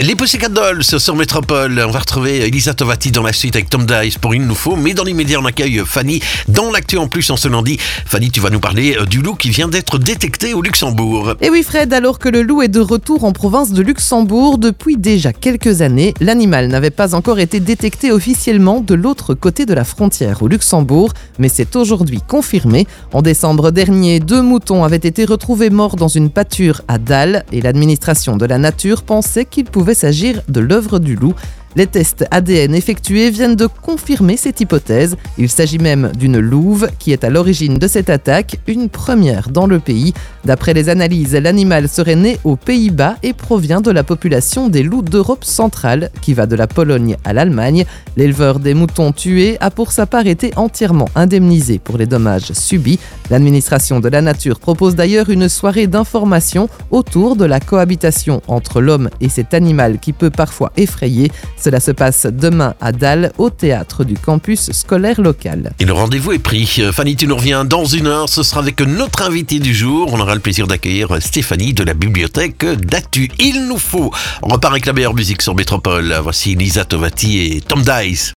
Les Pussycat Dolls sur Métropole. On va retrouver Elisa Tovati dans la suite avec Tom Dice pour Il nous faut. Mais dans l'immédiat, on accueille Fanny dans l'actu en plus en ce lundi. Fanny, tu vas nous parler du loup qui vient d'être détecté au Luxembourg. Et oui Fred, alors que le loup est de retour en province de Luxembourg depuis déjà quelques années, l'animal n'avait pas encore été détecté officiellement de l'autre côté de la frontière au Luxembourg, mais c'est aujourd'hui confirmé. En décembre dernier, 2 moutons avaient été retrouvés morts dans une pâture à Dale et l'administration de la nature pensait qu'il pouvait s'agir de l'œuvre du loup. Les tests ADN effectués viennent de confirmer cette hypothèse. Il s'agit même d'une louve qui est à l'origine de cette attaque, une première dans le pays. D'après les analyses, l'animal serait né aux Pays-Bas et provient de la population des loups d'Europe centrale, qui va de la Pologne à l'Allemagne. L'éleveur des moutons tués a pour sa part été entièrement indemnisé pour les dommages subis. L'administration de la nature propose d'ailleurs une soirée d'information autour de la cohabitation entre l'homme et cet animal qui peut parfois effrayer. Cela se passe demain à Dale, au théâtre du campus scolaire local. Et le rendez-vous est pris. Fanny, tu nous reviens dans une heure. Ce sera avec notre invité du jour. On aura le plaisir d'accueillir Stéphanie de la bibliothèque d'Actu. Il nous faut. On repart avec la meilleure musique sur Métropole. Voici Elisa Tovati et Tom Dice.